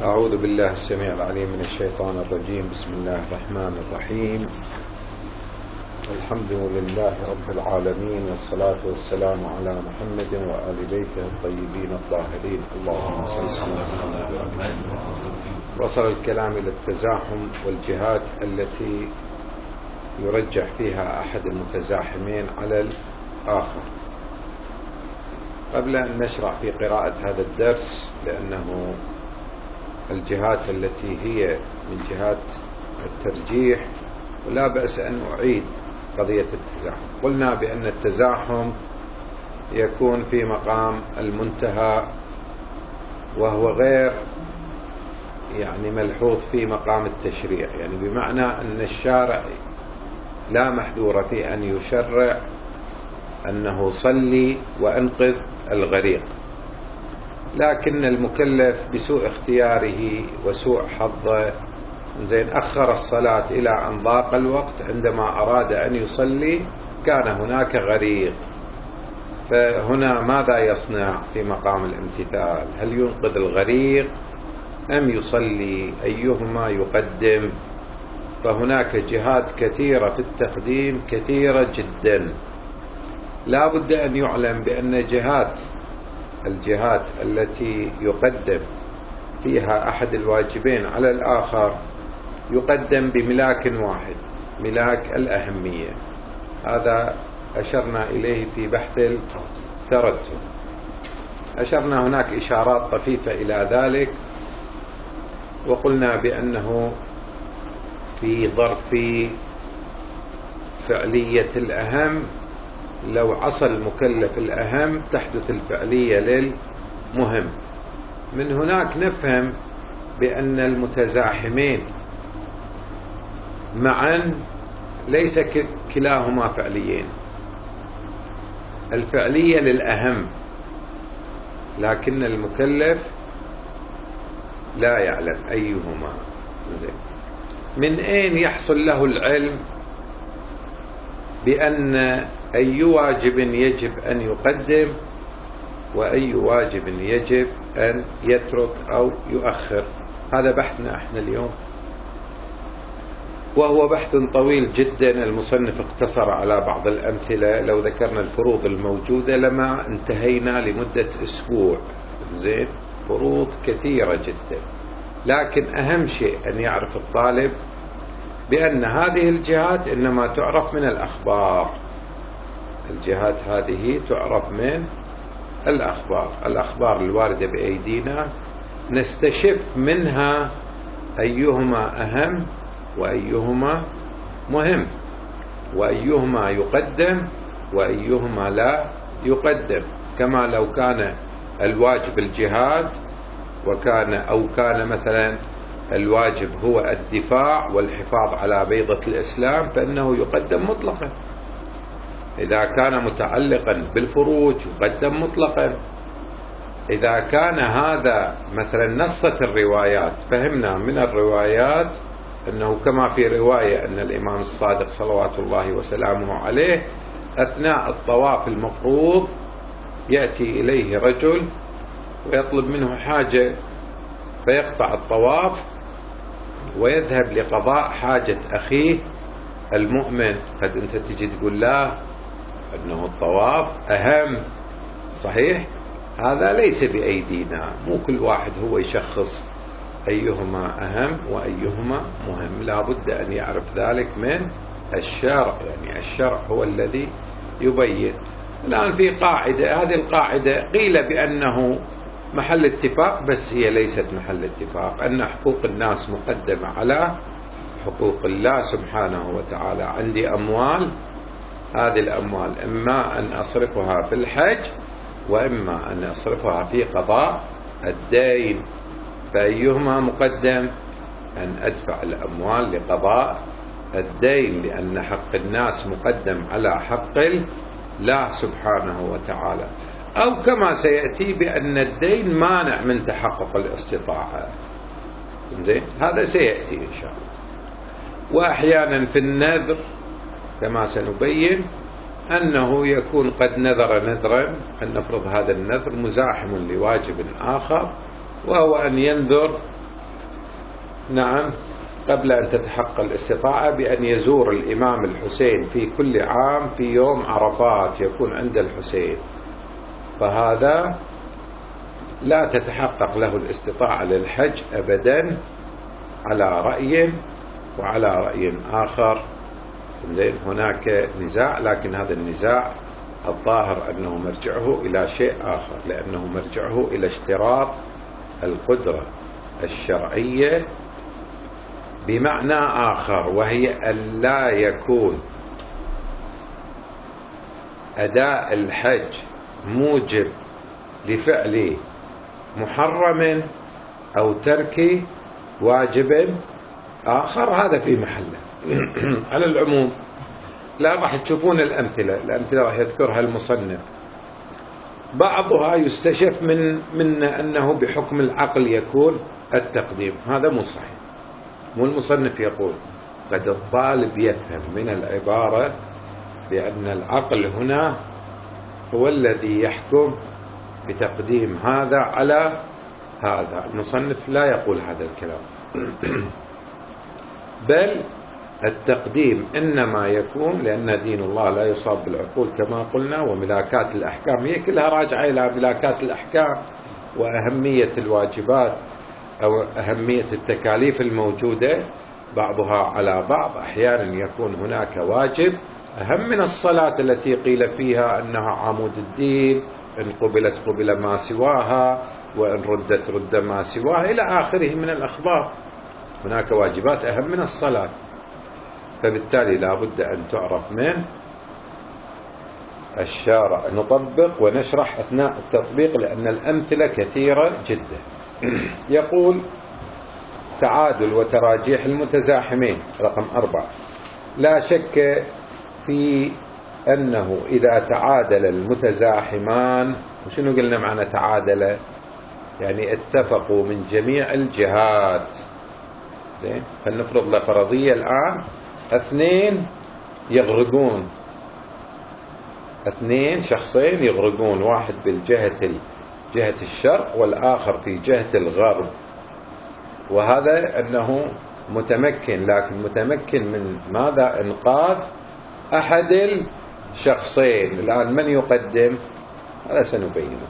أعوذ بالله السميع العليم من الشيطان الرجيم. بسم الله الرحمن الرحيم. الحمد لله رب العالمين، والصلاة والسلام على محمد وآل بيته الطيبين الطاهرين. اللهم صل على محمد. وصل الكلام إلى التزاحم والجهات التي يرجح فيها أحد المتزاحمين على الآخر. قبل أن نشرع في قراءة هذا الدرس، لأنه الجهات التي هي من جهات الترجيح، ولا بأس أن أعيد قضية التزاحم. قلنا بأن التزاحم يكون في مقام المنتهى، وهو غير ملحوظ في مقام التشريع، بمعنى أن الشارع لا محذور في أن يشرع أنه صلي وأنقذ الغريق، لكن المكلف بسوء اختياره وسوء حظه أخر الصلاة إلى أن ضاق الوقت. عندما أراد أن يصلي كان هناك غريق، فهنا ماذا يصنع في مقام الامتثال؟ هل ينقذ الغريق أم يصلي؟ أيهما يقدم؟ فهناك جهات كثيرة في التقديم، كثيرة جدا. لا بد أن يعلم بأن الجهات التي يقدم فيها أحد الواجبين على الآخر يقدم بملاك واحد، ملاك الأهمية. هذا أشرنا إليه في بحث الترتب، أشرنا هناك إشارات طفيفة إلى ذلك، وقلنا بأنه في ظرف فعلية الأهم، لو عصى المكلف الأهم تحدث الفعلية للمهم. من هناك نفهم بأن المتزاحمين معا ليس كلاهما فعليين، الفعلية للأهم، لكن المكلف لا يعلم أيهما. من أين يحصل له العلم بأن أي واجب يجب أن يقدم وأي واجب يجب أن يترك أو يؤخر؟ هذا بحثنا احنا اليوم، وهو بحث طويل جدا. المصنف اقتصر على بعض الأمثلة. لو ذكرنا الفروض الموجودة لما انتهينا لمدة أسبوع. فروض كثيرة جدا، لكن أهم شيء أن يعرف الطالب بأن هذه الجهات إنما تعرف من الأخبار. الجهات هذه تعرف من الأخبار الواردة بأيدينا، نستشف منها أيهما أهم وأيهما مهم، وأيهما يقدم وأيهما لا يقدم. كما لو كان الواجب الجهاد كان مثلا الواجب هو الدفاع والحفاظ على بيضة الإسلام، فإنه يقدم مطلقا. إذا كان متعلقا بالفروج يقدم مطلقا. إذا كان هذا مثلا نصت الروايات، فهمنا من الروايات أنه كما في رواية أن الإمام الصادق صلوات الله وسلامه عليه أثناء الطواف المفروض يأتي إليه رجل ويطلب منه حاجة، فيقطع الطواف ويذهب لقضاء حاجة أخيه المؤمن. قد أنت تجي تقول لا أنه الطواف أهم، صحيح؟ هذا ليس بأيدينا، مو كل واحد هو يشخص أيهما أهم وأيهما مهم. لا بد أن يعرف ذلك من الشرع، الشرع هو الذي يبين. الآن في قاعدة، هذه القاعدة قيل بأنه محل اتفاق، بس هي ليست محل اتفاق، أن حقوق الناس مقدمة على حقوق الله سبحانه وتعالى. عندي أموال، هذه الأموال إما أن أصرفها في الحج وإما أن أصرفها في قضاء الدين، فأيهما مقدم؟ أن أدفع الأموال لقضاء الدين، لأن حق الناس مقدم على حق الله سبحانه وتعالى. أو كما سيأتي بأن الدين مانع من تحقق الاستطاعة. هذا سيأتي إن شاء الله. وأحيانا في النذر كما سنبين أنه يكون قد نذر نذرا، أن نفرض هذا النذر مزاحم لواجب آخر، وهو أن ينذر نعم، قبل أن تتحقق الاستطاعة بأن يزور الإمام الحسين في كل عام في يوم عرفات، يكون عند الحسين، فهذا لا تتحقق له الاستطاعة للحج أبدا على رأي، وعلى رأي آخر زين هناك نزاع، لكن هذا النزاع الظاهر أنه مرجعه إلى شيء آخر، لأنه مرجعه إلى اشتراط القدرة الشرعية بمعنى آخر، وهي أن لا يكون أداء الحج موجب لفعل محرم أو ترك واجب آخر، هذا في محله. على العموم لا راح تشوفون الأمثلة راح يذكرها المصنف، بعضها يستشف من أنه بحكم العقل يكون التقديم، هذا مو صحيح. مو المصنف يقول، قد الطالب يفهم من العبارة بأن العقل هنا هو الذي يحكم بتقديم هذا على هذا. المصنف لا يقول هذا الكلام، بل التقديم إنما يكون لأن دين الله لا يصاب بالعقول كما قلنا، وملاكات الأحكام هي كلها راجعة إلى ملاكات الأحكام وأهمية الواجبات أو أهمية التكاليف الموجودة بعضها على بعض. أحيانا يكون هناك واجب أهم من الصلاة التي قيل فيها أنها عمود الدين، إن قبلت قبل ما سواها، وإن ردت رد ما سواها، إلى آخره من الأخبار. هناك واجبات أهم من الصلاة، فبالتالي لا بد أن تعرف من الشارع. نطبق ونشرح أثناء التطبيق لأن الأمثلة كثيرة جدا. يقول تعادل وتراجيح المتزاحمين رقم 4. لا شك في أنه إذا تعادل المتزاحمان، وشنو قلنا معنى تعادل؟ يعني اتفقوا من جميع الجهات. زين، فلنفرض لفرضية الآن 2 يغرقون، 2 شخصين يغرقون، واحد جهة الشرق والآخر في جهة الغرب، وهذا أنه متمكن، لكن متمكن من ماذا؟ إنقاذ أحد الشخصين. الآن من يقدم؟ هذا سنبينه.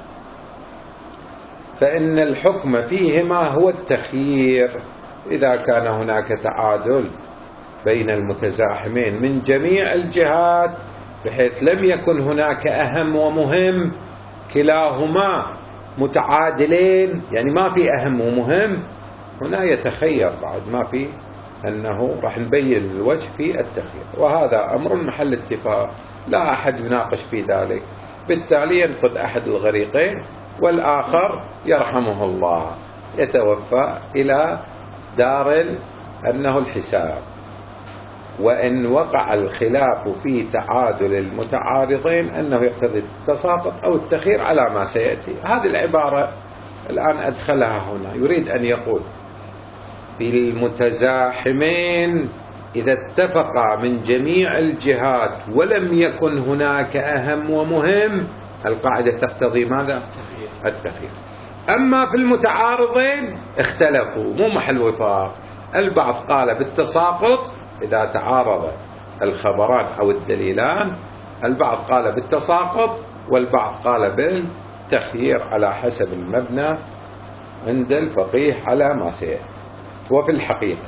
فإن الحكم فيهما هو التخيير إذا كان هناك تعادل بين المتزاحمين من جميع الجهات، بحيث لم يكن هناك أهم ومهم، كلاهما متعادلين، يعني ما في أهم ومهم، هنا يتخير بعد، ما في أنه راح نبين الوجه في التخيير، وهذا أمر محل اتفاق، لا أحد يناقش في ذلك. بالتالي ينقذ أحد الغريقين والآخر يرحمه الله يتوفى إلى دار أنه الحساب. وإن وقع الخلاف في تعادل المتعارضين أنه يقتضي التساقط أو التخيير على ما سيأتي. هذه العبارة الآن أدخلها هنا، يريد أن يقول في المتزاحمين إذا اتفقا من جميع الجهات ولم يكن هناك أهم ومهم، القاعدة تقتضي ماذا؟ التخيير. أما في المتعارضين اختلفوا، مو محل وفاق، البعض قال بالتساقط إذا تعارض الخبران أو الدليلان، البعض قال بالتساقط والبعض قال بالتخيير على حسب المبنى عند الفقيه على ما سيأتي. وفي الحقيقة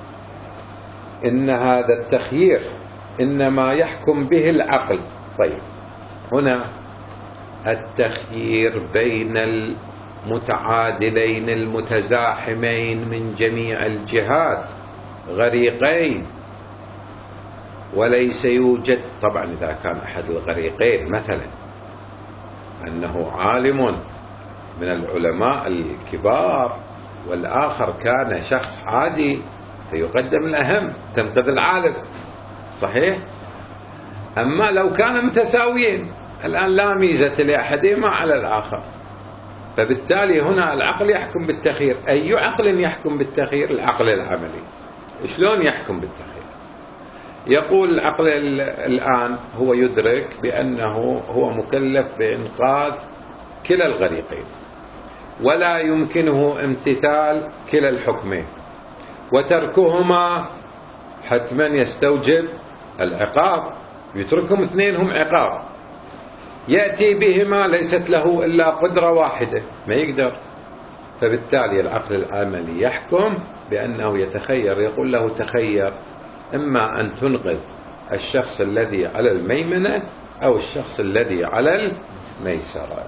إن هذا التخيير إنما يحكم به العقل. طيب، هنا التخيير بين المتعادلين المتزاحمين من جميع الجهات غريقين، وليس يوجد، طبعا إذا كان أحد الغريقين مثلا أنه عالم من العلماء الكبار والآخر كان شخص عادي، فيقدم الأهم، تنقذ العالم، صحيح؟ أما لو كانوا متساويين الآن لا ميزة لأحدهما على الآخر، فبالتالي هنا العقل يحكم بالتخيير. أي عقل يحكم بالتخيير؟ العقل العملي. شلون يحكم بالتخيير؟ يقول العقل الآن هو يدرك بأنه هو مكلف بإنقاذ كلا الغريقين، ولا يمكنه امتثال كلا الحكمين، وتركهما حتما يستوجب العقاب، يتركهم اثنين هم عقاب. يأتي بهما ليست له إلا قدرة واحدة، ما يقدر، فبالتالي العقل العملي يحكم بأنه يتخير، يقول له تخير إما أن تنقذ الشخص الذي على الميمنة أو الشخص الذي على الميسرة.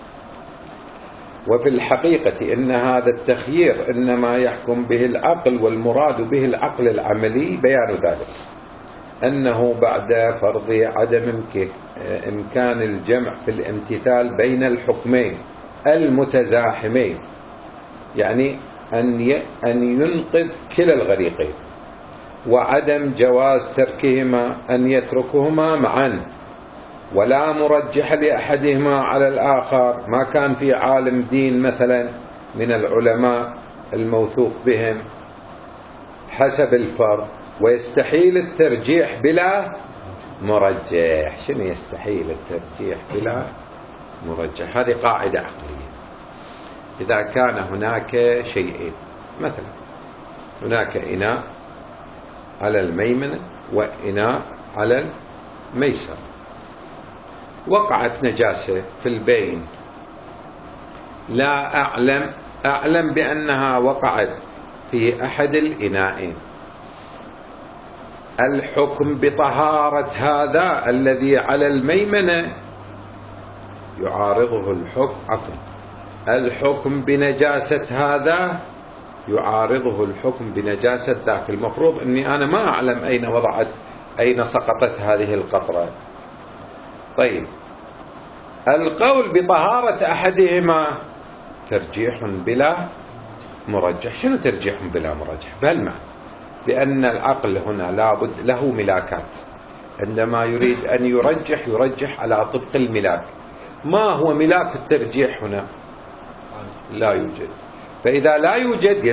وفي الحقيقة إن هذا التخيير إنما يحكم به العقل، والمراد به العقل العملي بيان ذلك أنه بعد فرض عدم إمكان الجمع في الامتثال بين الحكمين المتزاحمين، يعني أن ينقذ كلا الغريقين، وعدم جواز تركهما أن يتركهما معا، ولا مرجح لأحدهما على الآخر. ما كان في عالم دين مثلا من العلماء الموثوق بهم حسب الفرض، ويستحيل الترجيح بلا مرجح. شنو يستحيل الترجيح بلا مرجح؟ هذه قاعدة عقلية. إذا كان هناك شيئين، مثلا هناك إناء على الميمنة وإناء على الميسر، وقعت نجاسة في البين، لا أعلم بأنها وقعت في أحد الإناءين، الحكم بطهارة هذا الذي على الميمنة يعارضه الحكم بنجاسة هذا يعارضه الحكم بنجاسة ذاك. المفروض أني أنا ما أعلم أين سقطت هذه القطرة. طيب، القول بطهارة أحدهما ترجيح بلا مرجح. شنو ترجيح بلا مرجح؟ بهالمعنى لأن العقل هنا لابد له ملاكات، عندما يريد أن يرجح على طبق الملاك. ما هو ملاك الترجيح هنا؟ لا يوجد. فإذا لا يوجد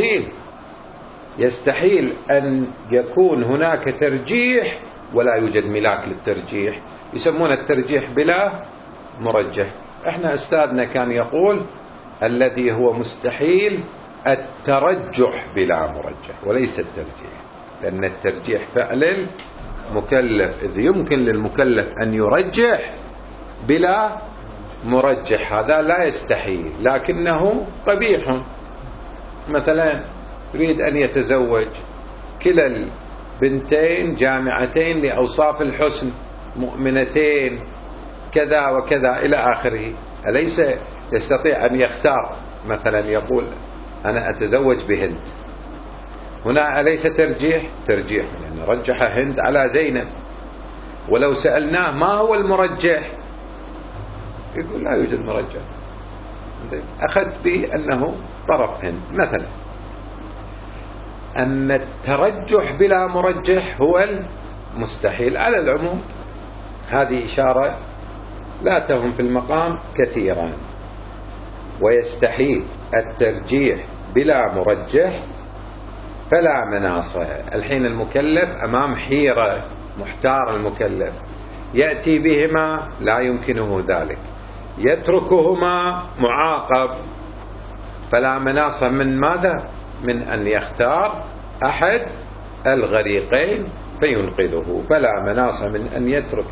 يستحيل أن يكون هناك ترجيح ولا يوجد ملاك للترجيح، يسمون الترجيح بلا مرجح. احنا أستاذنا كان يقول الذي هو مستحيل الترجح بلا مرجح وليس الترجيح، لأن الترجيح فعل المكلف، إذ يمكن للمكلف أن يرجح بلا مرجح، هذا لا يستحيل لكنه قبيح. مثلا يريد أن يتزوج، كلا البنتين جامعتين لأوصاف الحسن، مؤمنتين كذا وكذا إلى آخره، أليس يستطيع أن يختار؟ مثلا يقول أنا أتزوج بهند، هنا أليس ترجيح؟ ترجيح، لأن رجح هند على زينب. ولو سألناه ما هو المرجح يقول لا يوجد مرجح، أخذت به أنه طرف هند مثلا. أما الترجح بلا مرجح هو المستحيل. على العموم هذه إشارة لا تهم في المقام كثيرا. ويستحيل الترجيح بلا مرجح فلا مناص. الحين المكلف أمام حيرة، محتار المكلف، يأتي بهما لا يمكنه ذلك، يتركهما معاقب، فلا مناص من ماذا؟ من أن يختار أحد الغريقين فينقذه. فلا مناص من أن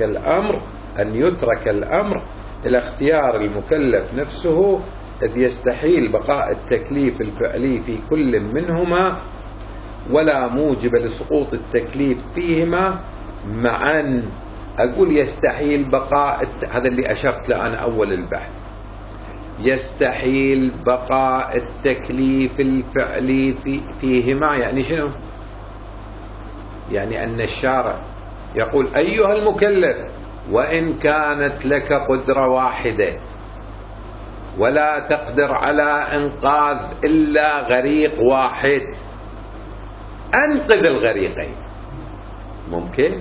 يترك الأمر إلى اختيار المكلف نفسه، إذ يستحيل بقاء التكليف الفعلي في كل منهما، ولا موجب لسقوط التكليف فيهما معا. أقول يستحيل بقاء، هذا اللي أشرت له أنا أول البحث، يستحيل بقاء التكليف الفعلي فيهما. يعني شنو؟ يعني أن الشارع يقول أيها المكلف وإن كانت لك قدرة واحدة ولا تقدر على إنقاذ إلا غريق واحد، أنقذ الغريقين. ممكن؟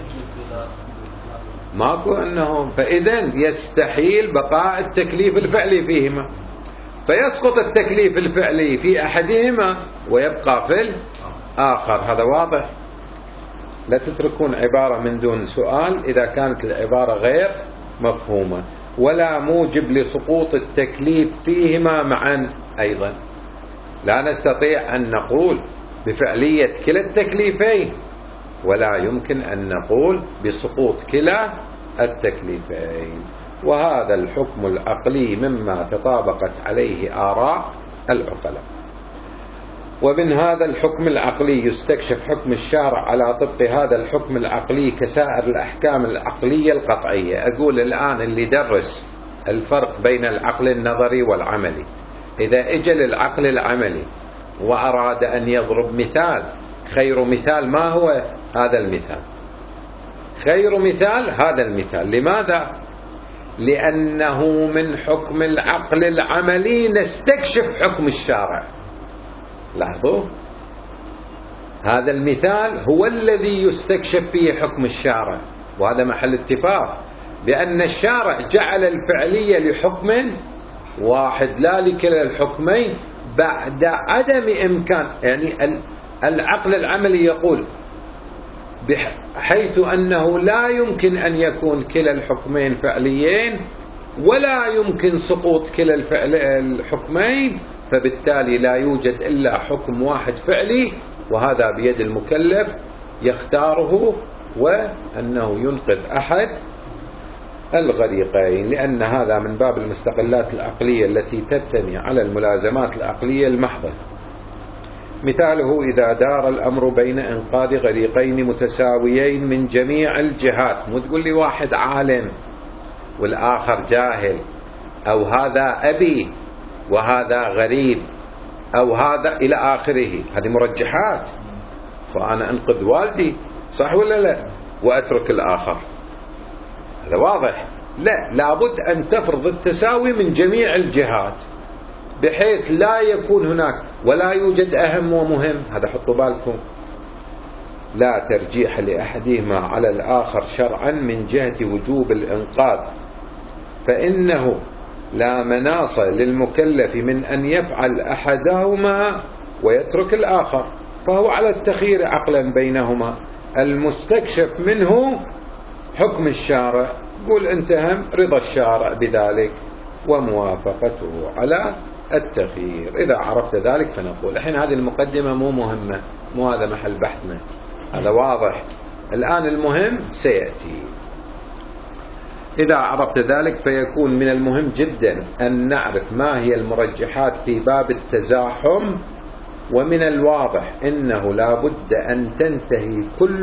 ماكو أنه. فإذن يستحيل بقاء التكليف الفعلي فيهما، فيسقط التكليف الفعلي في أحدهما ويبقى في الآخر. هذا واضح. لا تتركون عبارة من دون سؤال إذا كانت العبارة غير مفهومة. ولا موجب لسقوط التكليف فيهما معا. أيضا لا نستطيع أن نقول بفعلية كلا التكليفين، ولا يمكن أن نقول بسقوط كلا التكليفين. وهذا الحكم العقلي مما تطابقت عليه آراء العقلاء. ومن هذا الحكم العقلي يستكشف حكم الشارع على طبق هذا الحكم العقلي كسائر الأحكام العقلية القطعية. أقول الآن اللي درس الفرق بين العقل النظري والعملي، إذا اجى للعقل العملي وأراد أن يضرب مثال، خير مثال ما هو هذا المثال؟ خير مثال هذا المثال. لماذا؟ لأنه من حكم العقل العملي نستكشف حكم الشارع. لاحظوا، هذا المثال هو الذي يستكشف فيه حكم الشارع، وهذا محل اتفاق بأن الشارع جعل الفعلية لحكم واحد لا لكلا الحكمين بعد عدم إمكان. يعني العقل العملي يقول بحيث أنه لا يمكن أن يكون كلا الحكمين فعليين ولا يمكن سقوط كلا الحكمين، فبالتالي لا يوجد إلا حكم واحد فعلي، وهذا بيد المكلف يختاره، وأنه ينقذ أحد الغريقين، لأن هذا من باب المستقلات العقلية التي تبتني على الملازمات العقلية المحضة. مثاله إذا دار الأمر بين إنقاذ غريقين متساويين من جميع الجهات، مو تقول لي واحد عالم والآخر جاهل، أو هذا أبي وهذا غريب، أو هذا إلى آخره، هذه مرجحات. فأنا أنقذ والدي صح ولا لا وأترك الآخر، هذا واضح. لا، لابد أن تفرض التساوي من جميع الجهات بحيث لا يكون هناك ولا يوجد أهم ومهم. هذا حطوا بالكم، لا ترجيح لأحدهما على الآخر شرعا من جهة وجوب الإنقاذ، فإنه لا مناص للمكلف من أن يفعل أحدهما ويترك الآخر، فهو على التخيير عقلا بينهما. المستكشف منه حكم الشارع، قول انتهم رضا الشارع بذلك وموافقته على التخيير. إذا عرفت ذلك فنقول. الحين هذه المقدمة مو مهمة، مو هذا محل بحثنا، هذا واضح. الآن المهم سيأتي. إذا عرفت ذلك فيكون من المهم جدا أن نعرف ما هي المرجحات في باب التزاحم، ومن الواضح إنه لا بد أن تنتهي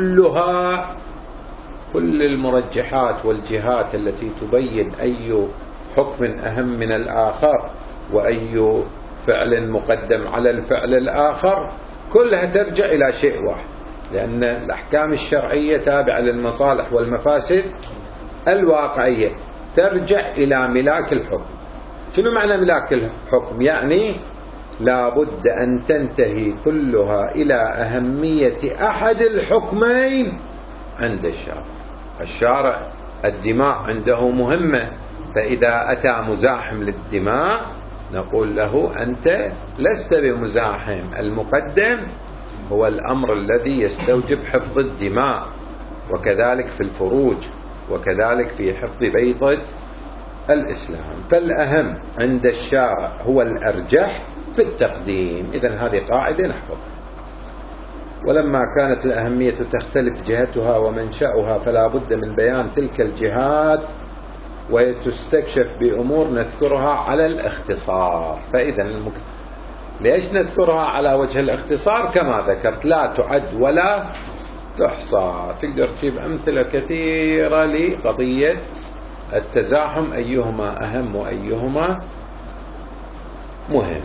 كل المرجحات والجهات التي تبين أي حكم أهم من الآخر وأي فعل مقدم على الفعل الآخر، كلها ترجع إلى شيء واحد، لأن الأحكام الشرعية تابعة للمصالح والمفاسد الواقعية، ترجع إلى ملاك الحكم. شنو معنى ملاك الحكم؟ يعني لابد أن تنتهي كلها إلى أهمية أحد الحكمين عند الشارع. الشارع الدماء عنده مهمة، فإذا أتى مزاحم للدماء نقول له أنت لست بمزاحم، المقدم هو الأمر الذي يستوجب حفظ الدماء، وكذلك في الفروج، وكذلك في حفظ بيضة الإسلام. فالأهم عند الشارع هو الأرجح في التقديم. إذن هذه قاعدة نحفظها. ولما كانت الأهمية تختلف جهتها ومنشأها فلا بد من بيان تلك الجهات، وتستكشف بأمور نذكرها على الاختصار. فإذا ليش نذكرها على وجه الاختصار؟ كما ذكرت لا تعد ولا تحصى. تقدر تجيب أمثلة كثيرة لقضية التزاحم، أيهما أهم وأيهما مهم.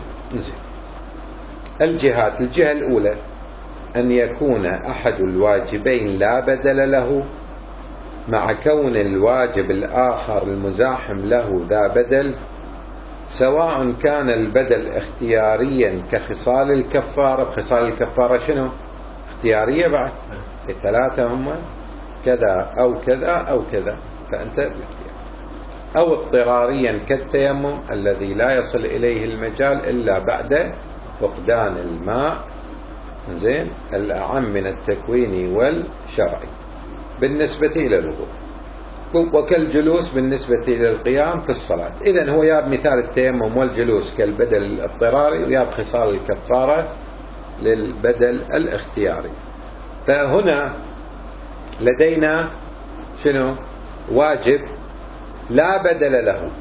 الجهات، الجهة الأولى أن يكون أحد الواجبين لا بدل له، مع كون الواجب الآخر المزاحم له ذا بدل، سواء كان البدل اختياريا كخصال الكفارة. خصال الكفارة شنو؟ اختيارية بعد، الثلاثة هم كذا أو كذا أو كذا، فأنت بالاختيار. أو اضطراريا كالتيمم الذي لا يصل إليه المجال إلا بعد فقدان الماء، زين، الأعم من التكويني والشرعي بالنسبة إلى الوضوء، وكالجلوس بالنسبة إلى القيام في الصلاة. إذن هو ياب مثال التيمم والجلوس كالبدل الاضطراري، وياب خصال الكفارة للبدل الاختياري. فهنا لدينا شنو؟ واجب لا بدل له،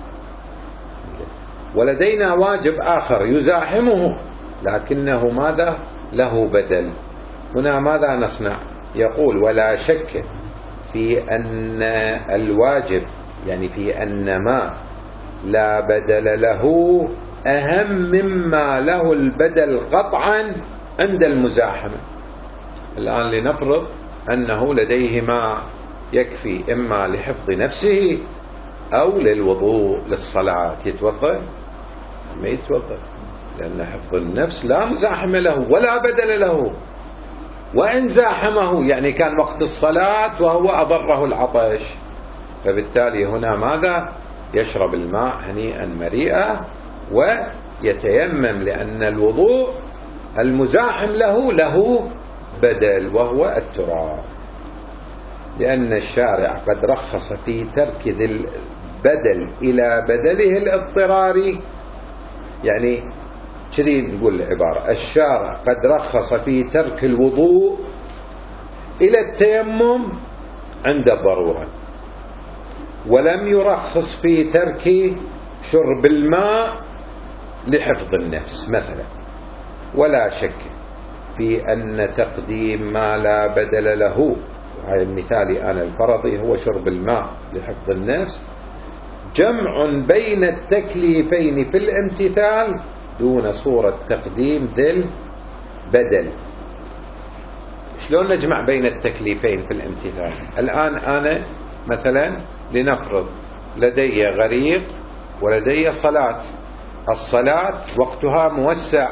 ولدينا واجب آخر يزاحمه لكنه ماذا؟ له بدل. هنا ماذا نصنع؟ يقول ولا شك في أن الواجب، يعني في أن ما لا بدل له أهم مما له البدل قطعا عند المزاحمة. الآن لنفرض أنه لديه ما يكفي إما لحفظ نفسه أو للوضوء للصلاة، يتوضأ؟ ما يتوضأ، لأن حفظ النفس لا مزاحمة له ولا بدل له، وإن زاحمه يعني كان وقت الصلاة وهو أضره العطش، فبالتالي هنا ماذا؟ يشرب الماء هنيئا مريئا ويتيمم، لأن الوضوء المزاحم له بدل وهو التراب. لأن الشارع قد رخص في ترك ذي البدل إلى بدله الاضطراري، يعني كذي نقول العبارة: الشارع قد رخص في ترك الوضوء إلى التيمم عند الضرورة، ولم يرخص في ترك شرب الماء لحفظ النفس مثلا. ولا شك في أن تقديم ما لا بدل له، وهذا المثال أنا الفرضي هو شرب الماء لحفظ النفس، جمع بين التكليفين في الامتثال دون صورة تقديم ذي البدل. شلون نجمع بين التكليفين في الامتثال؟ الآن أنا مثلا لنفرض لدي غريق ولدي صلاة. الصلاة وقتها موسع،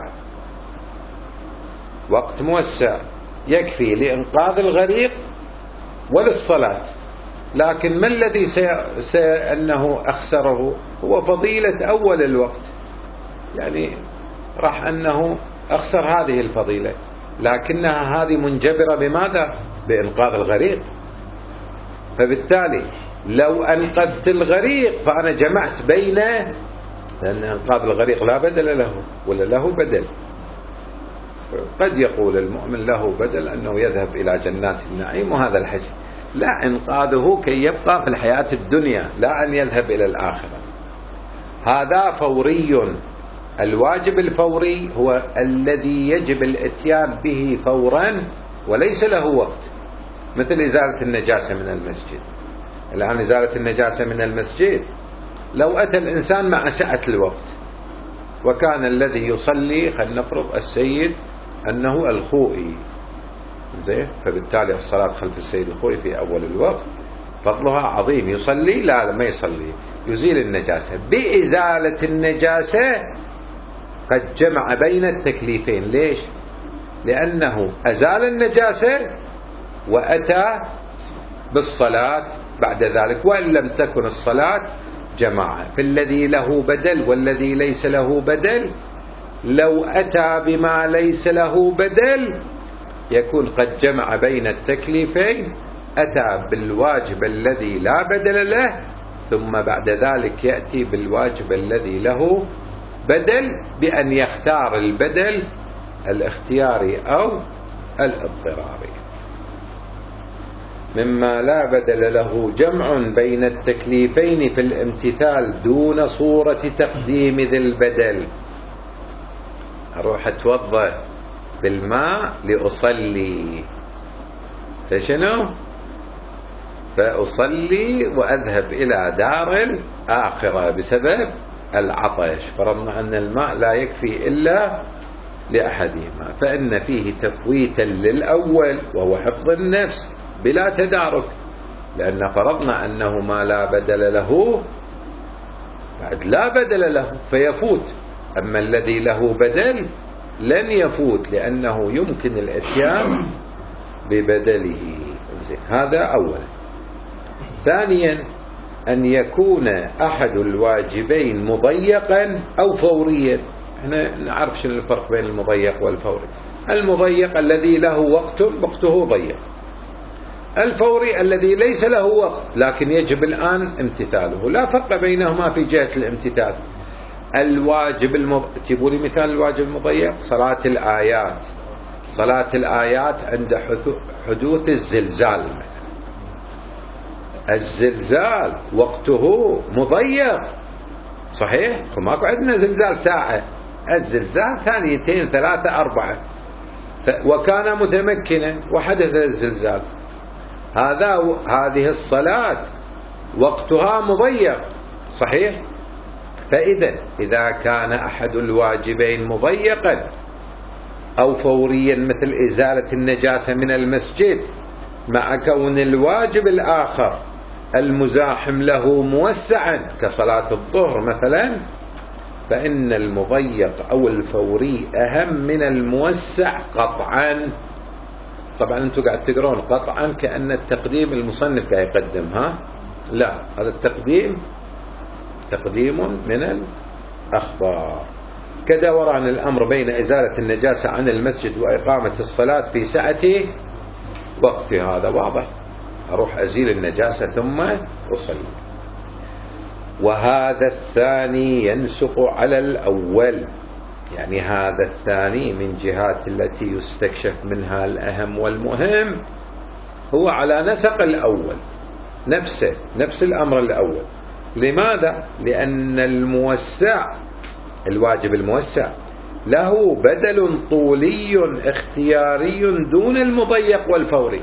وقت موسع يكفي لإنقاذ الغريق وللصلاة، لكن ما الذي أنه أخسره؟ هو فضيلة أول الوقت، يعني راح أنه أخسر هذه الفضيلة، لكنها هذه منجبرة بماذا؟ بإنقاذ الغريق. فبالتالي لو أنقذت الغريق فأنا جمعت بينه، لأن إنقاذ الغريق لا بدل له ولا له بدل. قد يقول المؤمن له بدل أنه يذهب إلى جنات النعيم وهذا الحسن، لا، إنقاذه كي يبقى في الحياة الدنيا، لا أن يذهب إلى الآخرة. هذا فوري. الواجب الفوري هو الذي يجب الاتيان به فورا وليس له وقت، مثل إزالة النجاسة من المسجد. الآن إزالة النجاسة من المسجد لو أتى الإنسان مع سعة الوقت، وكان الذي يصلي خلينا نفرض السيد أنه الخوئي، زين، فبالتالي الصلاة خلف السيد الخوئي في أول الوقت فضلها عظيم. يصلي؟ لا ما يصلي، يزيل النجاسة. بإزالة النجاسة قد جمع بين التكليفين. ليش؟ لأنه أزال النجاسة وأتى بالصلاة بعد ذلك، وإن لم تكن الصلاة جماعة. فالذي له بدل والذي ليس له بدل، لو أتى بما ليس له بدل يكون قد جمع بين التكليفين، أتى بالواجب الذي لا بدل له، ثم بعد ذلك يأتي بالواجب الذي له بدل، بأن يختار البدل الاختياري أو الاضطراري. مما لا بدل له جمع بين التكليفين في الامتثال دون صورة تقديم ذي البدل. أروح أتوضأ بالماء لأصلي، فشنو؟ فأصلي وأذهب إلى دار الآخرة بسبب العطش، فرضنا أن الماء لا يكفي إلا لأحدهما، فإن فيه تفويتا للأول وهو حفظ النفس بلا تدارك، لأن فرضنا أنه ما لا بدل له بعد لا بدل له فيفوت، أما الذي له بدل لن يفوت لأنه يمكن الاتيان ببدله. هذا أولا. ثانيا أن يكون أحد الواجبين مضيقا أو فوريا. احنا نعرف شنو الفرق بين المضيق والفوري. المضيق الذي له وقته ضيق، الفوري الذي ليس له وقت لكن يجب الآن امتثاله. لا فرق بينهما في جهة الامتثال. الواجب تجيبوا لي مثال الواجب المضيق: صلاة الآيات صلاة الآيات عند حدوث الزلزال. الزلزال وقته مضيق صحيح، فماكو عندنا زلزال ساعة، الزلزال 2 3 4 وكان متمكنا وحدث الزلزال. هذه الصلاة وقتها مضيق صحيح. إذا كان أحد الواجبين مضيقا أو فوريا مثل إزالة النجاسة من المسجد، مع كون الواجب الآخر المزاحم له موسعا كصلاة الظهر مثلا، فإن المضيق أو الفوري أهم من الموسع قطعا. طبعا أنتم قاعد تقرون قطعا كأن التقديم المصنف قاعد يقدم، لا، هذا تقديم من الأخبار. كدوران الأمر بين إزالة النجاسة عن المسجد وإقامة الصلاة في سعة وقتها. هذا واضح، أروح أزيل النجاسة ثم أصلي. وهذا الثاني ينسق على الأول، يعني هذا الثاني من جهات التي يستكشف منها الأهم والمهم هو على نسق الأول، نفس الأمر الأول. لماذا؟ لأن الواجب الموسع له بدل طولي اختياري دون المضيق والفوري.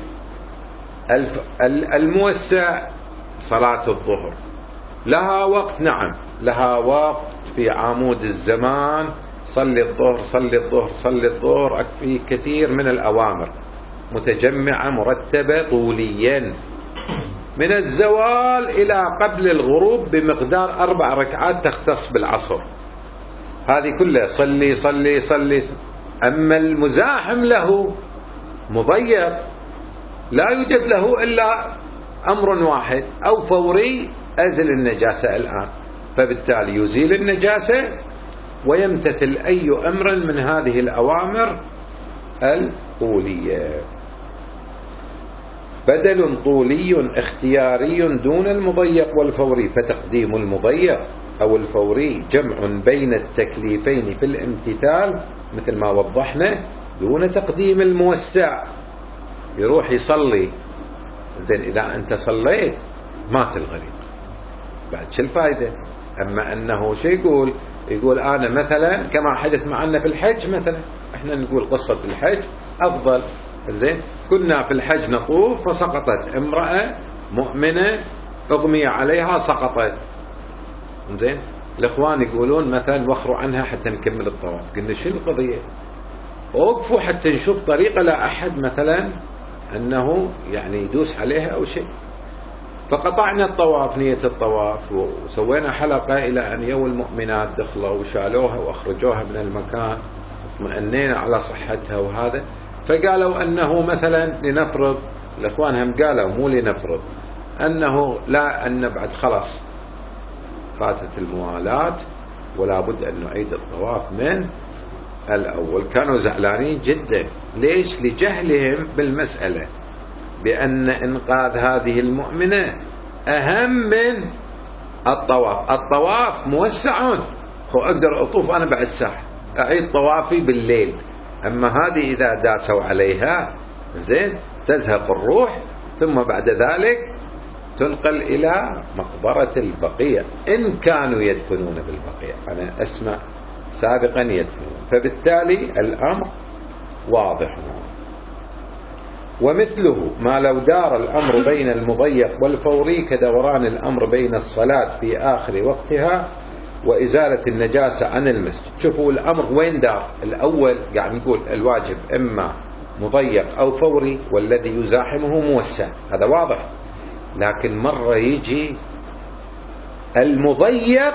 الموسع صلاة الظهر لها وقت، نعم لها وقت في عمود الزمان، صلي الظهر صلي الظهر صلي الظهر، أكفي كثير من الأوامر متجمعة مرتبة طوليا من الزوال إلى قبل الغروب بمقدار 4 ركعات تختص بالعصر، هذه كلها صلي صلي صلي. أما المزاحم له مضيق لا يوجد له إلا أمر واحد أو فوري، أزل النجاسة الآن، فبالتالي يزيل النجاسة ويمتثل أي أمر من هذه الأوامر الطولية. بدل طولي اختياري دون المضيق والفوري، فتقديم المضيق أو الفوري جمع بين التكليفين في الامتثال مثل ما وضحنا، دون تقديم الموسع. يروح يصلي، زين إذا أنت صليت مات الغريق بعد شو الفائدة؟ أما أنه شو يقول أنا مثلا كما حدث معنا في الحج مثلا، احنا نقول قصة الحج أفضل. زين كنا في الحج نطوف فسقطت امرأة مؤمنة أغمي عليها سقطت. زين الإخوان يقولون مثلا وخروا عنها حتى نكمل الطواف. قلنا شو القضية؟ وقفوا حتى نشوف طريقة لا أحد مثلا أنه يعني يدوس عليها أو شيء. فقطعنا الطواف، نية الطواف، وسوينا حلقة إلى أن يوم المؤمنات دخلوا وشالوها وأخرجوها من المكان، اطمئنينا على صحتها وهذا. فقالوا أنه مثلا لنفرض، الإخوان هم قالوا مو لنفرض، أنه لا، أن بعد خلاص فاتت الموالاة ولا بد أن نعيد الطواف من الأول. كانوا زعلانين جدا. ليش؟ لجهلهم بالمسألة، بأن إنقاذ هذه المؤمنة أهم من الطواف. الطواف موسع، أقدر أطوف أنا بعد ساعة، أعيد طوافي بالليل. أما هذه إذا داسوا عليها زين تزهق الروح، ثم بعد ذلك تنقل إلى مقبرة البقيع إن كانوا يدفنون بالبقيع. أنا أسمع سابقا يدفنون، فبالتالي الأمر واضح. ومثله ما لو دار الأمر بين المضيق والفوري كدوران الأمر بين الصلاة في آخر وقتها وإزالة النجاسة عن المسجد. شوفوا الأمر وين دار. الأول قاعد نقول الواجب إما مضيق أو فوري، والذي يزاحمه موسع، هذا واضح. لكن مرة يجي المضيق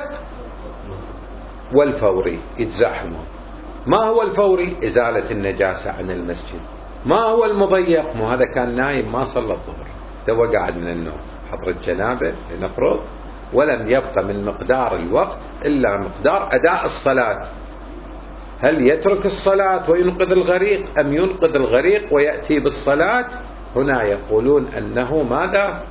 والفوري يتزاحمون. ما هو الفوري؟ إزالة النجاسة عن المسجد. ما هو المضيق؟ مو هذا كان نايم ما صلى الظهر، تو قاعد من النوم، حضرة جنابه لنفرض، ولم يبقى من مقدار الوقت إلا مقدار أداء الصلاة. هل يترك الصلاة وينقذ الغريق أم ينقذ الغريق ويأتي بالصلاة؟ هنا يقولون أنه ماذا؟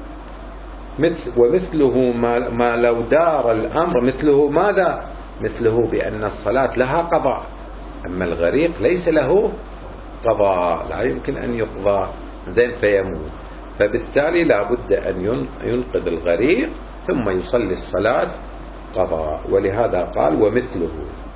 ومثله ما لو دار الأمر، مثله ماذا؟ مثله بأن الصلاة لها قضاء، أما الغريق ليس له قضاء، لا يمكن أن يقضى زين فيموت، فبالتالي لا بد أن ينقذ الغريق ثم يصلي الصلاة قضاء. ولهذا قال ومثله.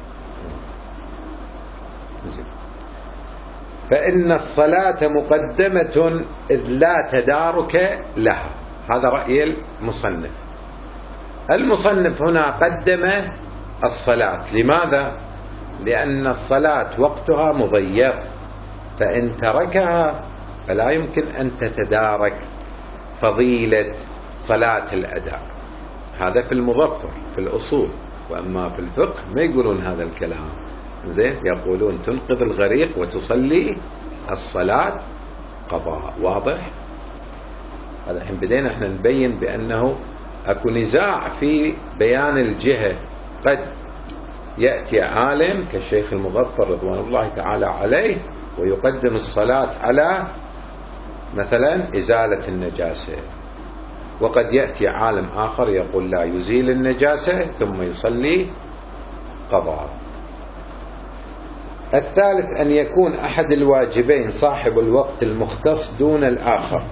فإن الصلاة مقدمة إذ لا تدارك لها. هذا رأي المصنف. المصنف هنا قدم الصلاة. لماذا؟ لأن الصلاة وقتها مضيق، فإن تركها فلا يمكن أن تتدارك فضيلة صلاة الأداء. هذا في المظفر في الأصول، وأما في الفقه ما يقولون هذا الكلام. زين، يقولون تنقذ الغريق وتصلي الصلاة قضاء. واضح؟ هذا الحين بدينا احنا نبين بأنه أكو نزاع في بيان الجهة. قد يأتي عالم كالشيخ المظفر رضوان الله تعالى عليه ويقدم الصلاة على مثلا إزالة النجاسة، وقد يأتي عالم آخر يقول لا، يزيل النجاسة ثم يصلي قضاء. الثالث أن يكون أحد الواجبين صاحب الوقت المختص دون الآخر،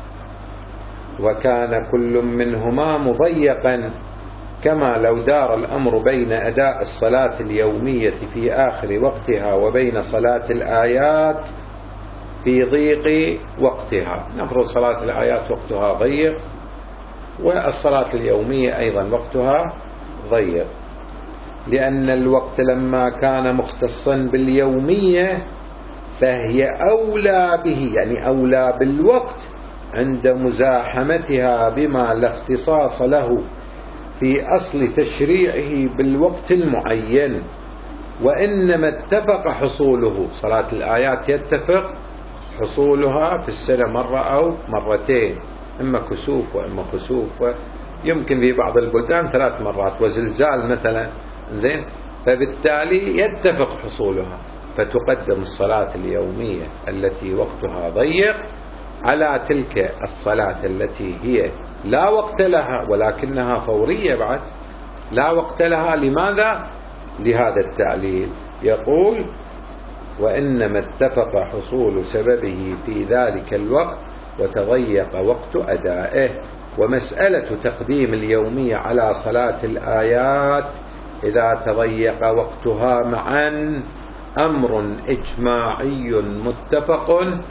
وكان كل منهما مضيقا، كما لو دار الأمر بين أداء الصلاة اليومية في آخر وقتها وبين صلاة الآيات في ضيق وقتها. نفرض صلاة الآيات وقتها ضيق، والصلاة اليومية أيضا وقتها ضيق، لأن الوقت لما كان مختصا باليومية فهي أولى به، يعني أولى بالوقت عند مزاحمتها بما لا اختصاص له في أصل تشريعه بالوقت المعين. وإنما اتفق حصوله، صلاة الآيات يتفق حصولها في السنة مرة أو مرتين، إما كسوف وإما خسوف، ويمكن في بعض البلدان 3 مرات، وزلزال مثلا. زين، فبالتالي يتفق حصولها، فتقدم الصلاة اليومية التي وقتها ضيق على تلك الصلاة التي هي لا وقت لها ولكنها فورية بعد، لا وقت لها. لماذا؟ لهذا التعليل. يقول وإنما اتفق حصول سببه في ذلك الوقت وتضيق وقت أدائه. ومسألة تقديم اليومية على صلاة الآيات إذا تضيق وقتها معا أمر إجماعي متفق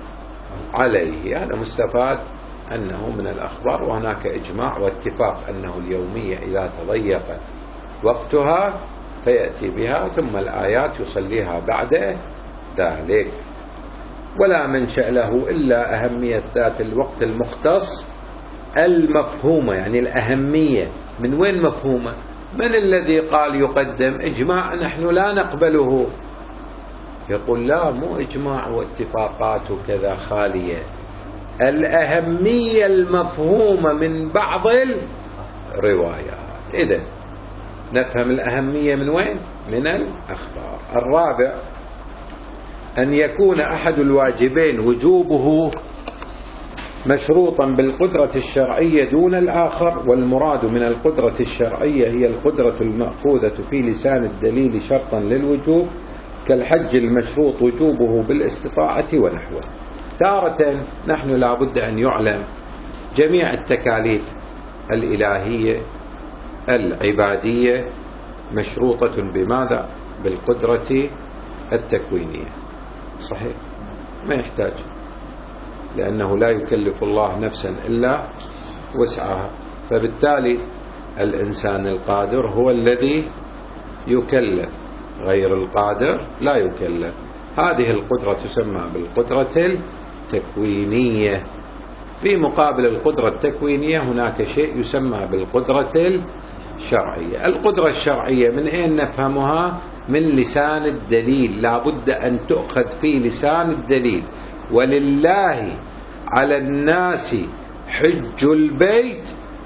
عليه. هذا مستفاد أنه من الأخبار وهناك إجماع واتفاق أنه اليومية إذا تضيق وقتها فيأتي بها، ثم الآيات يصليها بعد ذلك. ولا منشأ له إلا أهمية ذات الوقت المختص المفهومة. يعني الأهمية من وين مفهومة؟ من الذي قال يقدم؟ إجماع نحن لا نقبله. يقول لا، مو إجماع واتفاقات وكذا خالية، الأهمية المفهومة من بعض الروايات. إذن نفهم الأهمية من وين؟ من الأخبار. الرابع أن يكون أحد الواجبين وجوبه مشروطا بالقدرة الشرعية دون الآخر، والمراد من القدرة الشرعية هي القدرة المأخوذة في لسان الدليل شرطا للوجوب، كالحج المشروط وجوبه بالاستطاعة ونحوه. تارة نحن لا بد أن يعلم جميع التكاليف الإلهية العبادية مشروطة بماذا؟ بالقدرة التكوينية. صحيح، ما يحتاج، لأنه لا يكلف الله نفسا إلا وسعها، فبالتالي الإنسان القادر هو الذي يكلف، غير القادر لا يكلف. هذه القدرة تسمى بالقدرة التكوينية. في مقابل القدرة التكوينية هناك شيء يسمى بالقدرة الشرعية. القدرة الشرعية من أين نفهمها؟ من لسان الدليل، لا بد أن تؤخذ في لسان الدليل. ولله على الناس حج البيت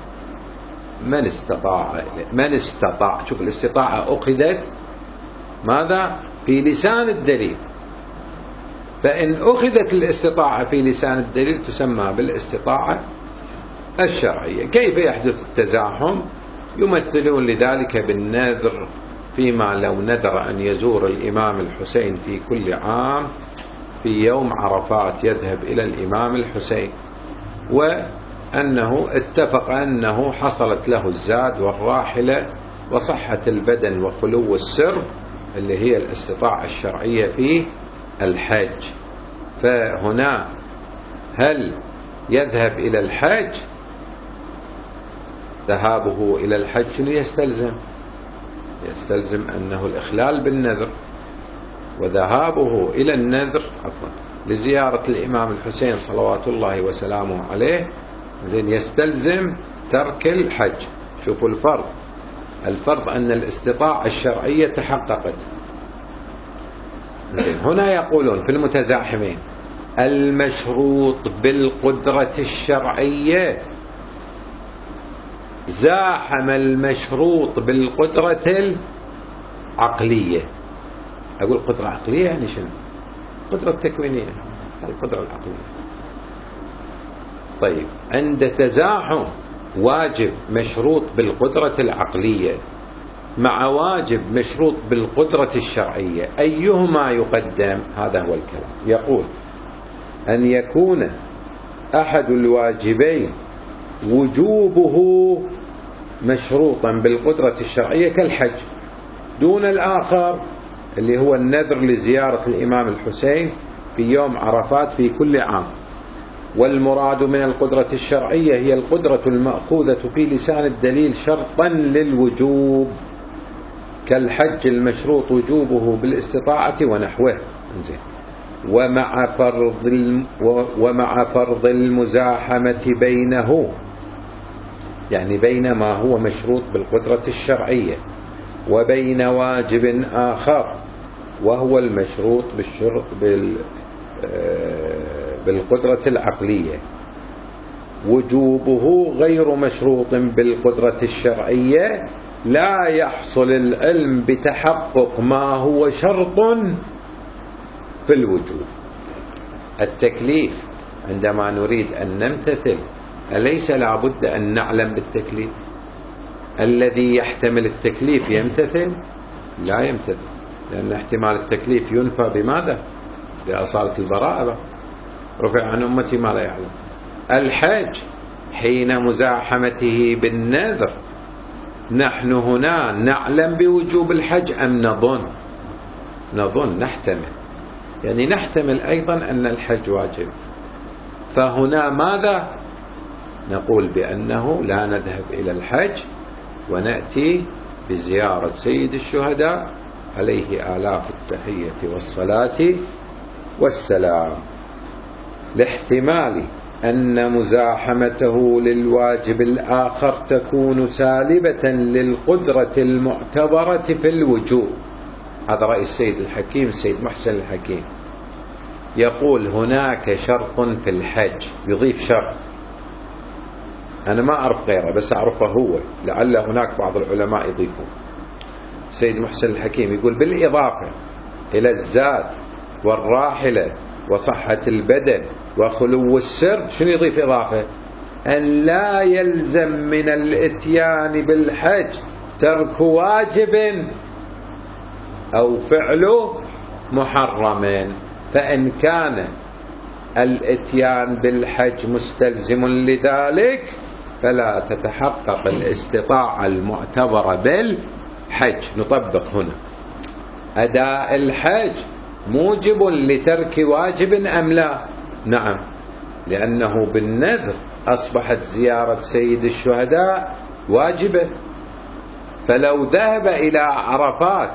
من استطاع. شوف الاستطاعة أخذت ماذا؟ في لسان الدليل. فإن أخذت الاستطاعة في لسان الدليل تسمى بالاستطاعة الشرعية. كيف يحدث التزاحم؟ يمثلون لذلك بالنذر، فيما لو نذر أن يزور الإمام الحسين في كل عام في يوم عرفات يذهب إلى الإمام الحسين، وأنه اتفق أنه حصلت له الزاد والراحلة وصحة البدن وخلو السر اللي هي الاستطاعة الشرعية في الحج. فهنا هل يذهب إلى الحج؟ ذهابه إلى الحج شنو يستلزم؟ يستلزم أنه الإخلال بالنذر، وذهابه إلى النذر لزيارة الإمام الحسين صلوات الله وسلامه عليه زين يستلزم ترك الحج. شوفوا الفرض أن الاستطاعة الشرعية تحققت. هنا يقولون في المتزاحمين المشروط بالقدرة الشرعية زاحم المشروط بالقدرة العقلية. أقول قدرة عقلية يعني شنو؟ قدرة تكوينية، القدرة العقلية. طيب عند تزاحم واجب مشروط بالقدرة العقلية مع واجب مشروط بالقدرة الشرعية، أيهما يقدم؟ هذا هو الكلام. يقول أن يكون أحد الواجبين وجوبه مشروطا بالقدرة الشرعية كالحج دون الآخر اللي هو النذر لزيارة الإمام الحسين في يوم عرفات في كل عام. والمراد من القدرة الشرعية هي القدرة المأخوذة في لسان الدليل شرطا للوجوب كالحج المشروط وجوبه بالاستطاعة ونحوه. ومع فرض المزاحمة بينه، يعني بين ما هو مشروط بالقدرة الشرعية وبين واجب آخر وهو المشروط بالقدرة العقلية، وجوبه غير مشروط بالقدرة الشرعية لا يحصل العلم بتحقق ما هو شرط في الوجوب. التكليف عندما نريد أن نمتثل أليس لابد أن نعلم بالتكليف؟ الذي يحتمل التكليف يمتثل؟ لا يمتثل، لأن احتمال التكليف ينفى بماذا؟ بأصالة البراءة، رفع عن أمتي ما لا يعلم. الحج حين مزاحمته بالنذر نحن هنا نعلم بوجوب الحج أم نظن نحتمل، يعني نحتمل أيضا أن الحج واجب. فهنا ماذا نقول؟ بأنه لا نذهب إلى الحج ونأتي بزيارة سيد الشهداء عليه آلاف التحية والصلاة والسلام، لاحتمال أن مزاحمته للواجب الآخر تكون سالبة للقدرة المعتبرة في الوجوب. هذا رأي السيد الحكيم السيد محسن الحكيم. يقول هناك شرط في الحج، يضيف شرط أنا ما أعرف غيره بس أعرفه هو، لعل هناك بعض العلماء يضيفون. السيد محسن الحكيم يقول بالإضافة إلى الزاد والراحلة وصحة البدن وخلو السر، شنو يضيف إضافة؟ أن لا يلزم من الإتيان بالحج ترك واجب أو فعل محرم، فإن كان الإتيان بالحج مستلزم لذلك فلا تتحقق الاستطاعة المعتبرة بالحج. نطبق هنا أداء الحج موجب لترك واجب أم لا؟ نعم، لأنه بالنذر أصبحت زيارة سيد الشهداء واجبة. فلو ذهب إلى عرفات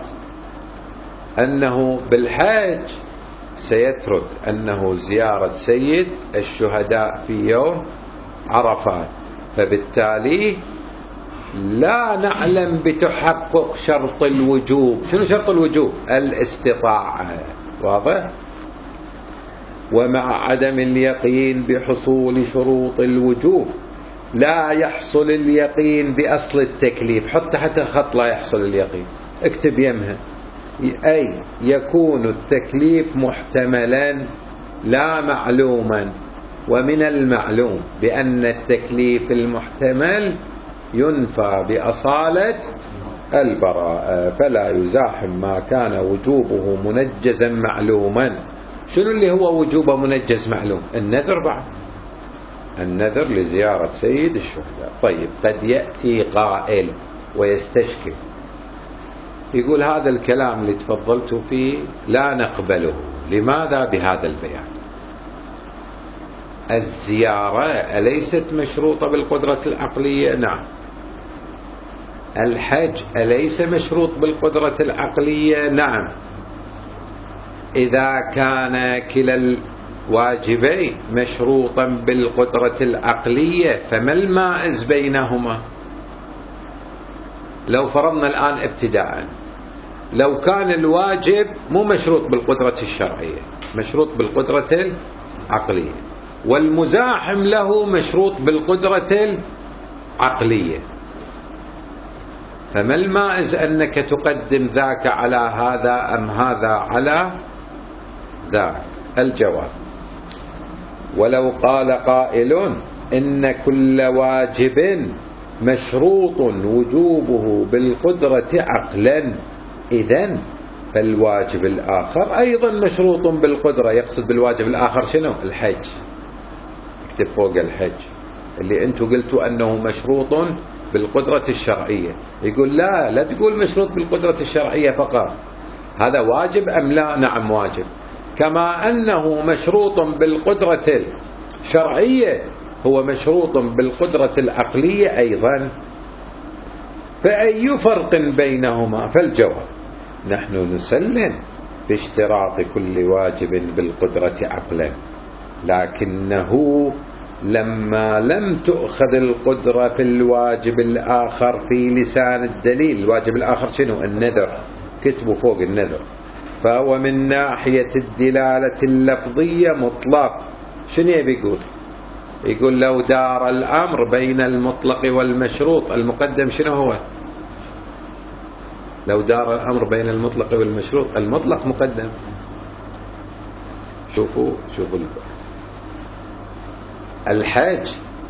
أنه بالحج سيترك أنه زيارة سيد الشهداء في يوم عرفات، فبالتالي لا نعلم بتحقق شرط الوجوب. شنو شرط الوجوب؟ الاستطاعة. واضح؟ ومع عدم اليقين بحصول شروط الوجوب لا يحصل اليقين بأصل التكليف. حط تحت الخط لا يحصل اليقين، اكتب يمها، أي يكون التكليف محتملا لا معلوما. ومن المعلوم بأن التكليف المحتمل ينفى بأصالة البراءة، فلا يزاحم ما كان وجوبه منجزا معلوما شنو اللي هو وجوبه منجز معلوم؟ النذر بعد، النذر لزيارة سيد الشهداء. طيب قد يأتي قائل ويستشكل يقول هذا الكلام اللي تفضلت فيه لا نقبله. لماذا بهذا البيان؟ الزيارة أليست مشروطة بالقدرة العقلية؟ نعم. الحج أليس مشروط بالقدرة العقلية؟ نعم. إذا كان كلا الواجبين مشروطا بالقدرة العقلية فما المائز بينهما؟ لو فرضنا الآن ابتداء لو كان الواجب مو مشروط بالقدرة الشرعية، مشروط بالقدرة العقلية، والمزاحم له مشروط بالقدرة العقلية، فما المائز أنك تقدم ذاك على هذا أم هذا على ذاك؟ الجواب: ولو قال قائل إن كل واجب مشروط وجوبه بالقدرة عقلا، إذن فالواجب الآخر أيضا مشروط بالقدرة. يقصد بالواجب الآخر شنو؟ الحج. اكتب فوق الحج اللي أنتم قلتوا أنه مشروط بالقدرة الشرعية. يقول لا تقول مشروط بالقدرة الشرعية فقط، هذا واجب أم لا؟ نعم واجب. كما أنه مشروط بالقدرة الشرعية هو مشروط بالقدرة العقلية أيضا، فأي فرق بينهما؟ فالجواب: نحن نسلم باشتراط كل واجب بالقدرة عقلا، لكنه لما لم تؤخذ القدرة في الواجب الآخر في لسان الدليل. الواجب الآخر شنو؟ النذر، كتبوا فوق النذر. فهو من ناحية الدلالة اللفظية مطلق. شنو يقول؟ يقول لو دار الأمر بين المطلق والمشروط، المقدم شنو هو؟ لو دار الأمر بين المطلق والمشروط، المطلق مقدم. شوفوا الحج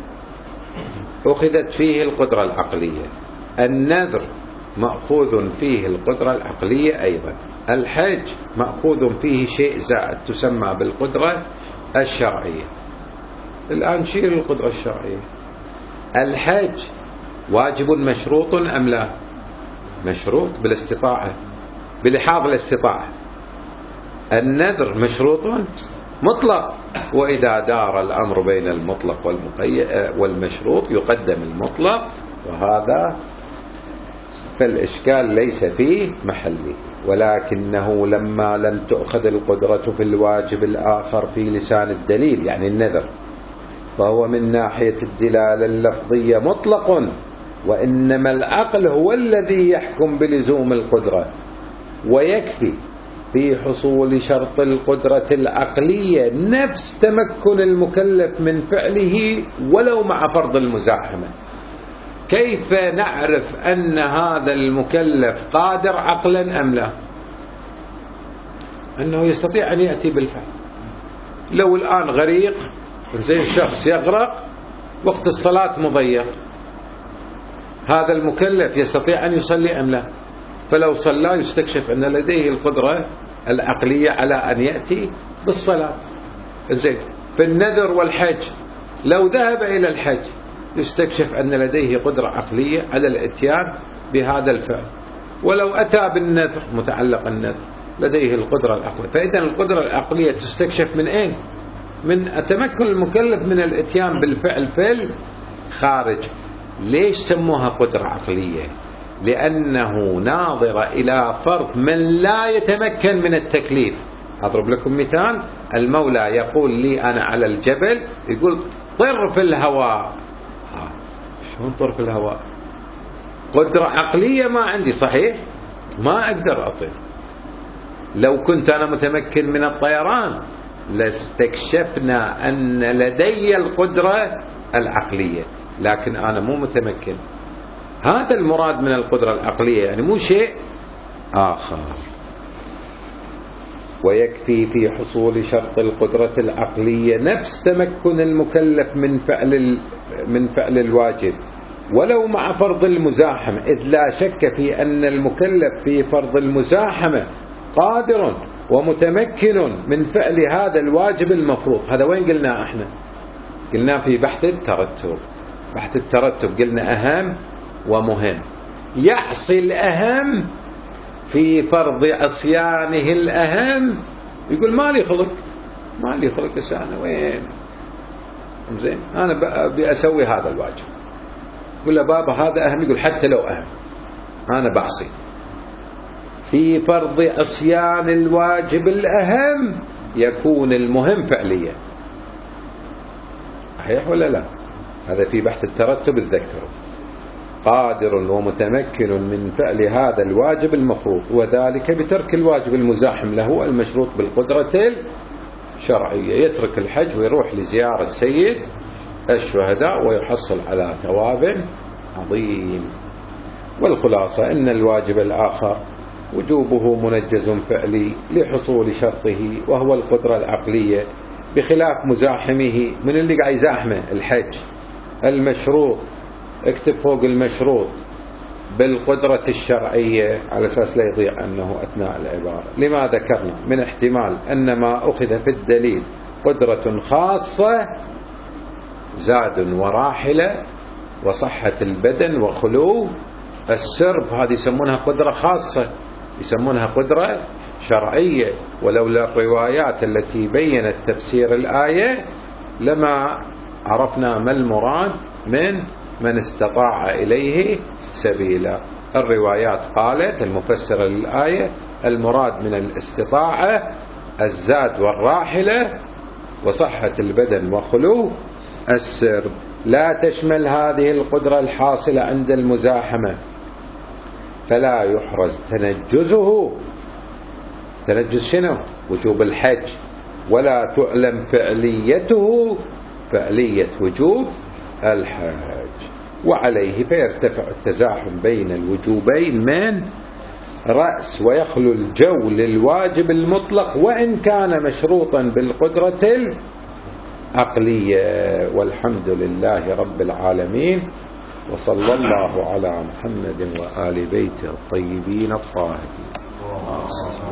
أخذت فيه القدرة العقلية، النذر مأخوذ فيه القدرة العقلية أيضا، الحج مأخوذ فيه شيء زائد تسمى بالقدرة الشرعية. الآن شيل القدرة الشرعية. الحج واجب مشروط أم لا؟ مشروط بالاستطاعة، بلحاظ الاستطاعة. النذر مشروط مطلق، وإذا دار الأمر بين المطلق والمشروط يقدم المطلق، وهذا فالإشكال ليس فيه محله. ولكنه لما لم تؤخذ القدرة في الواجب الآخر في لسان الدليل يعني النذر، فهو من ناحية الدلالة اللفظية مطلق، وإنما العقل هو الذي يحكم بلزوم القدرة، ويكفي في حصول شرط القدرة العقلية نفس تمكن المكلف من فعله ولو مع فرض المزاحمة. كيف نعرف أن هذا المكلف قادر عقلا أم لا؟ أنه يستطيع أن يأتي بالفعل. لو الآن غريق، زي شخص يغرق وقت الصلاة مضيق، هذا المكلف يستطيع أن يصلي أم لا؟ فلو صلى يستكشف أن لديه القدرة العقلية على أن يأتي بالصلاة. زين في النذر والحج، لو ذهب إلى الحج يستكشف أن لديه قدرة عقلية على الاتيان بهذا الفعل، ولو أتى بالنذر متعلق النذر لديه القدرة العقلية. فإذا القدرة العقلية تستكشف من أين؟ من تمكن المكلف من الاتيان بالفعل في الخارج. ليش سموها قدرة عقلية؟ لأنه ناظر إلى فرض من لا يتمكن من التكليف. أضرب لكم مثال: المولى يقول لي أنا على الجبل، يقول طر في الهواء. شلون طر في الهواء؟ قدرة عقلية ما عندي، صحيح ما أقدر أطير. لو كنت أنا متمكن من الطيران لاستكشفنا أن لدي القدرة العقلية، لكن أنا مو متمكن. هذا المراد من القدرة العقلية، يعني مو شيء آخر. ويكفي في حصول شرط القدرة العقلية نفس تمكن المكلف من فعل الواجب ولو مع فرض المزاحمة، إذ لا شك في أن المكلف في فرض المزاحمة قادر، ومتمكن من فعل هذا الواجب المفروض. هذا وين قلنا احنا؟ قلنا في بحث الترتب. بحث الترتب قلنا أهم ومهم. يعصي الأهم في فرض عصيانه الأهم، يقول ما لي خلق أنا وين زين، أنا بأسوي هذا الواجب. يقول له بابا هذا أهم، يقول حتى لو أهم أنا بعصي. في فرض عصيان الواجب الأهم يكون المهم فعليا. صحيح ولا لا؟ هذا في بحث الترتب الذكر. قادر ومتمكن من فعل هذا الواجب المفروض، وذلك بترك الواجب المزاحم له المشروط بالقدرة الشرعية. يترك الحج ويروح لزيارة سيد الشهداء ويحصل على ثواب عظيم. والخلاصة أن الواجب الآخر وجوبه منجز فعلي لحصول شرطه وهو القدرة العقلية، بخلاف مزاحمه من اللي قاعد يزاحمه الحج المشروط. اكتب فوق المشروط بالقدرة الشرعية على أساس لا يضيع أنه أثناء العبارة. لما ذكرنا من احتمال أن ما أخذ في الدليل قدرة خاصة زاد وراحلة وصحة البدن وخلو السرب، هذه يسمونها قدرة خاصة، يسمونها قدرة شرعية. ولولا الروايات التي بينت تفسير الآية لما عرفنا ما المراد من استطاع إليه سبيلا. الروايات قالت المفسرة للآية المراد من الاستطاعة الزاد والراحلة وصحة البدن وخلو السرب، لا تشمل هذه القدرة الحاصلة عند المزاحمة، فلا يحرز تنجزه. تنجز شنو؟ وجوب الحج. ولا تعلم فعليته فعلية وجوب الحج. وعليه فيرتفع التزاحم بين الوجوبين من رأس، ويخلو الجو للواجب المطلق وإن كان مشروطا بالقدرة العقلية. والحمد لله رب العالمين، وصلى الله على محمد وآل بيته الطيبين الطاهرين.